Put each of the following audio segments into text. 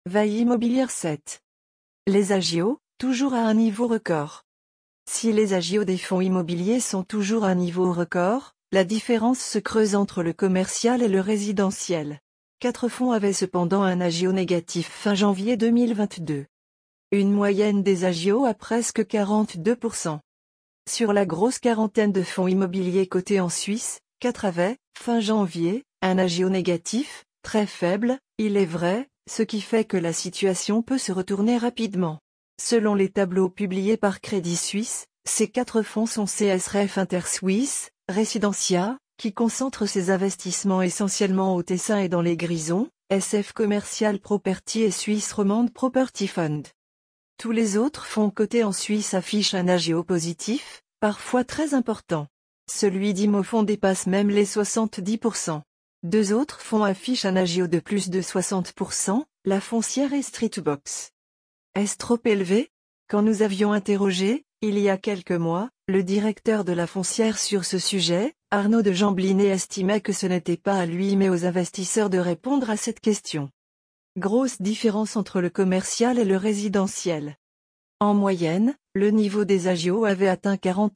Veille immobilière 7. Les agios, toujours à un niveau record. Si les agios des fonds immobiliers sont toujours à un niveau record, la différence se creuse entre le commercial et le résidentiel. 4 fonds avaient cependant un agio négatif fin janvier 2022. Une moyenne des agios à presque 42%. Sur la grosse quarantaine de fonds immobiliers cotés en Suisse, 4 avaient, fin janvier, un agio négatif, très faible, il est vrai, ce qui fait que la situation peut se retourner rapidement. Selon les tableaux publiés par Crédit Suisse, ces 4 fonds sont CSRF Intersuisse, Residencia, qui concentre ses investissements essentiellement au Tessin et dans les Grisons, SF Commercial Property et Suisse Romande Property Fund. Tous les autres fonds cotés en Suisse affichent un agio positif, parfois très important. Celui d'Immofond dépasse même les 70%. 2 autres fonds affichent un agio de plus de 60%, la foncière et Streetbox. Est-ce trop élevé? Quand nous avions interrogé, il y a quelques mois, le directeur de la foncière sur ce sujet, Arnaud de Jamblinet estimait que ce n'était pas à lui mais aux investisseurs de répondre à cette question. Grosse différence entre le commercial et le résidentiel. En moyenne, le niveau des agios avait atteint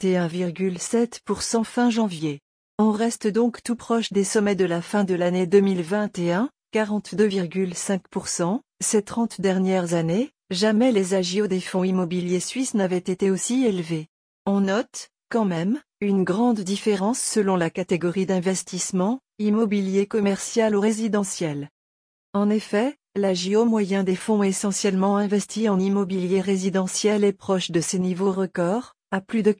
41,7% fin janvier. On reste donc tout proche des sommets de la fin de l'année 2021, 42,5%. Ces 30 dernières années, jamais les agios des fonds immobiliers suisses n'avaient été aussi élevés. On note, quand même, une grande différence selon la catégorie d'investissement, immobilier commercial ou résidentiel. En effet, l'agio moyen des fonds essentiellement investis en immobilier résidentiel est proche de ces niveaux records, à plus de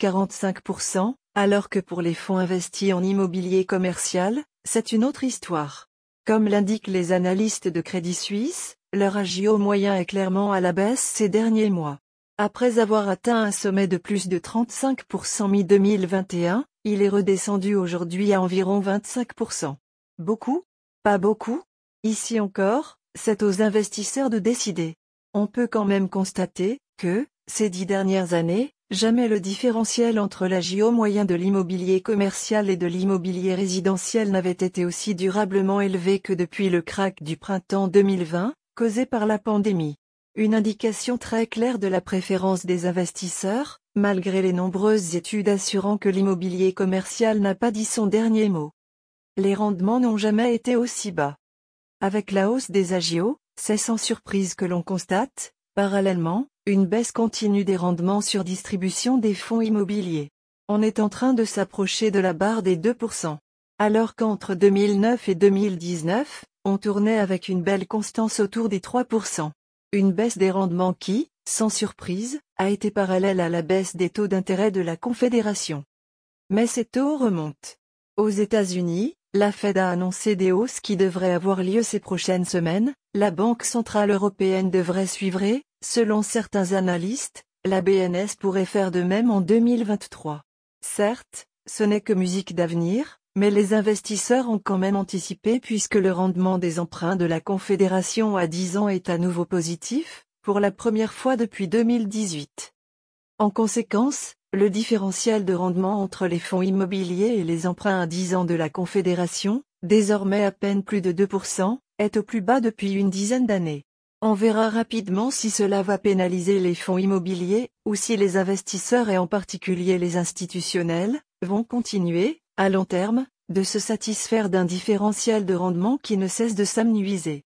45%, alors que pour les fonds investis en immobilier commercial, c'est une autre histoire. Comme l'indiquent les analystes de Crédit Suisse, leur agio moyen est clairement à la baisse ces derniers mois. Après avoir atteint un sommet de plus de 35% mi-2021, il est redescendu aujourd'hui à environ 25%. Beaucoup? Pas beaucoup? Ici encore, c'est aux investisseurs de décider. On peut quand même constater que, ces 10 dernières années, jamais le différentiel entre l'agio moyen de l'immobilier commercial et de l'immobilier résidentiel n'avait été aussi durablement élevé que depuis le krach du printemps 2020, causé par la pandémie. Une indication très claire de la préférence des investisseurs, malgré les nombreuses études assurant que l'immobilier commercial n'a pas dit son dernier mot. Les rendements n'ont jamais été aussi bas. Avec la hausse des agios, c'est sans surprise que l'on constate, parallèlement, une baisse continue des rendements sur distribution des fonds immobiliers. On est en train de s'approcher de la barre des 2%. Alors qu'entre 2009 et 2019, on tournait avec une belle constance autour des 3%. Une baisse des rendements qui, sans surprise, a été parallèle à la baisse des taux d'intérêt de la Confédération. Mais ces taux remontent. Aux États-Unis, la Fed a annoncé des hausses qui devraient avoir lieu ces prochaines semaines, la Banque centrale européenne devrait suivre et, selon certains analystes, la BNS pourrait faire de même en 2023. Certes, ce n'est que musique d'avenir, mais les investisseurs ont quand même anticipé puisque le rendement des emprunts de la Confédération à 10 ans est à nouveau positif, pour la première fois depuis 2018. En conséquence, le différentiel de rendement entre les fonds immobiliers et les emprunts à 10 ans de la Confédération, désormais à peine plus de 2%, est au plus bas depuis une dizaine d'années. On verra rapidement si cela va pénaliser les fonds immobiliers, ou si les investisseurs et en particulier les institutionnels, vont continuer, à long terme, de se satisfaire d'un différentiel de rendement qui ne cesse de s'amenuiser.